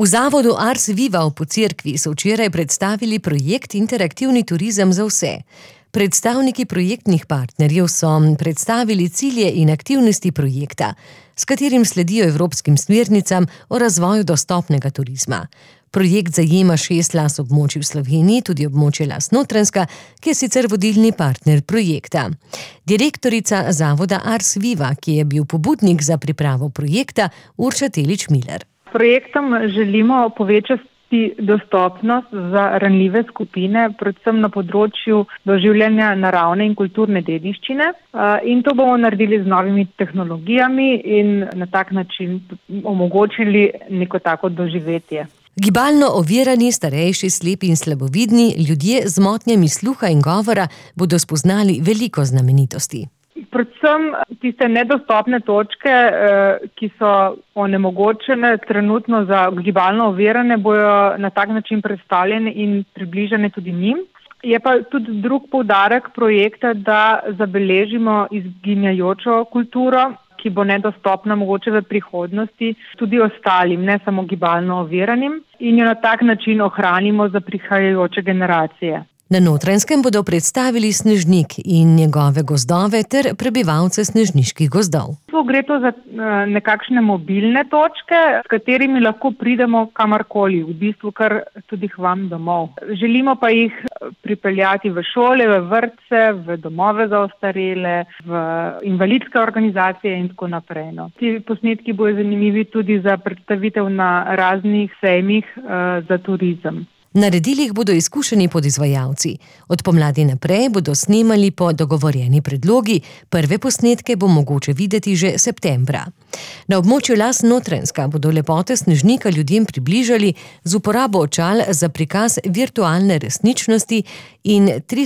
V zavodu Ars Viva v Pocerkvi so včeraj predstavili projekt Interaktivni turizem za vse. Predstavniki projektnih partnerjev so predstavili cilje in aktivnosti projekta, s katerim sledijo evropskim smernicam o razvoju dostopnega turizma. Projekt zajema 6 las območij v Sloveniji, tudi območje las Notranjska, ki je sicer vodilni partner projekta. Direktorica zavoda Ars Viva, ki je bil pobudnik za pripravo projekta, Urša Telič-Miller. Projektom želimo povečati dostopnost za ranljive skupine, predvsem na področju doživljanja naravne in kulturne dediščine. In to bomo naredili z novimi tehnologijami in na tak način omogočili neko tako doživetje. Gibalno ovirani, starejši, slepi in slabovidni, ljudje z motnjami sluha in govora bodo spoznali veliko znamenitosti. Predvsem tiste nedostopne točke, ki so onemogočene trenutno za gibalno ovirane, bojo na tak način predstavljene in približane tudi njim. Je pa tudi drug poudarek projekta, da zabeležimo izginjajočo kulturo, ki bo nedostopna mogoče v prihodnosti tudi ostalim, ne samo gibalno oviranim, in jo na tak način ohranimo za prihajajoče generacije. Na Notranjskem bodo predstavili Snežnik in njegove gozdove ter prebivalce snežniških gozdov. Gre to za nekakšne mobilne točke, s katerimi lahko pridemo kamorkoli, v bistvu kar tudi k vam domov. Želimo pa jih pripeljati v šole, v vrtce, v domove za ostarele, v invalidske organizacije in tako naprej. Ti posnetki bodo zanimivi tudi za predstavitev na raznih sejmih za turizem. Naredili jih bodo izkušeni podizvajalci. Od pomladi naprej bodo snemali po dogovorjeni predlogi, prve posnetke bo mogoče videti že septembra. Na območju las Notranjska bodo lepote Snežnika ljudem približali z uporabo očal za prikaz virtualne resničnosti in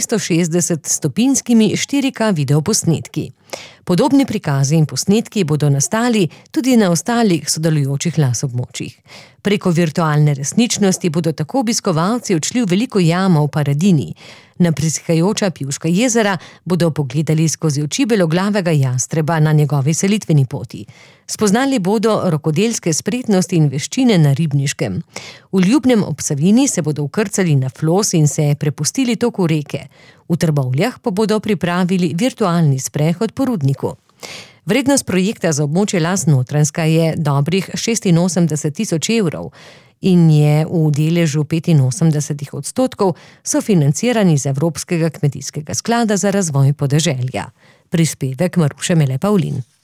360-stopinjskimi 4K videoposnetki. Podobni prikazi in posnetki bodo nastali tudi na ostalih sodelujočih las območjih. Preko virtualne resničnosti bodo tako obiskovalci odšli v veliko jamo v Paradini. Na prihajajoča Pivška jezera bodo pogledali skozi oči beloglavega jastreba na njegovi selitveni poti. Spoznali bodo rokodelske spretnosti in veščine na Ribniškem. V Ljubnem ob Savinji se bodo vkrcali na Flos in se prepustili toku reke. V Trbovljah pa bodo pripravili virtualni sprehod po rudniku. Vrednost projekta za območje las Notranjska je dobrih 86 tisoč evrov in je v deležu 85% sofinanciran iz Evropskega kmetijskega sklada za razvoj podeželja. Prispevek Maruše Mele Pavlin.